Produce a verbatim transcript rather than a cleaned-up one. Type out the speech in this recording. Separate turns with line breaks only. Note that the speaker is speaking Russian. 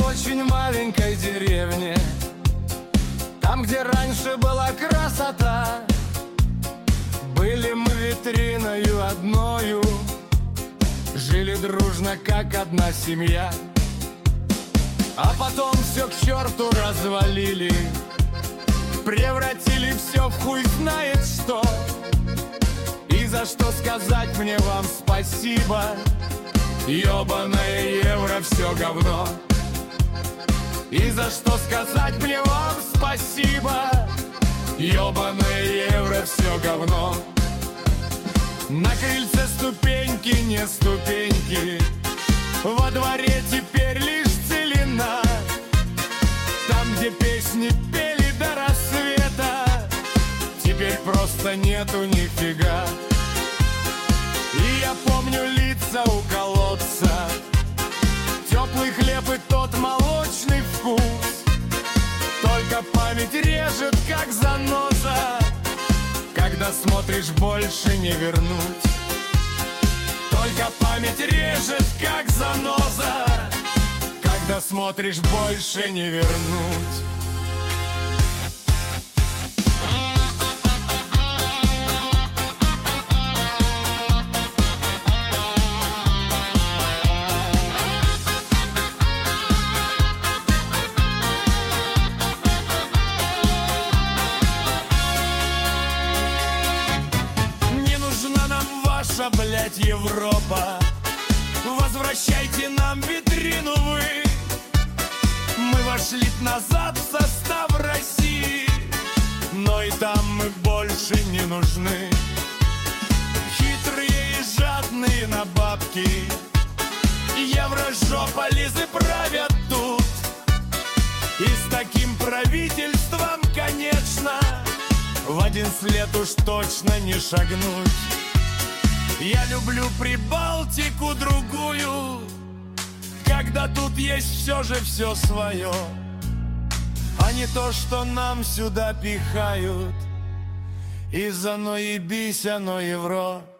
очень маленькой деревне, там, где раньше была красота. Были мы витриною одною, жили дружно, как одна семья. А потом все к черту развалили, превратили все в хуй знает что. И за что сказать мне вам спасибо? Ёбаное евро, все говно. И за что сказать мне вам спасибо? Ёбаное евро, все говно. На крыльце ступеньки, не ступеньки, во дворе теперь лишь целина. Там, где песни пели до рассвета, теперь просто нету нифига. И я помню лица у колодца, теплый хлеб и тот молочный вкус. Только память режет, как заноза, когда смотришь, больше не вернуть. Только память режет, как заноза, когда смотришь, больше не вернуть. Ваша, блядь, Европа, возвращайте нам витрину вы. Мы вошли назад в состав России, но и там мы больше не нужны. Хитрые и жадные на бабки, еврожополизы правят тут. И с таким правительством, конечно, в один след уж точно не шагнуть. Я люблю Прибалтику другую, когда тут есть все же все свое, а не то, что нам сюда пихают из-за «ну ебись, оно евро».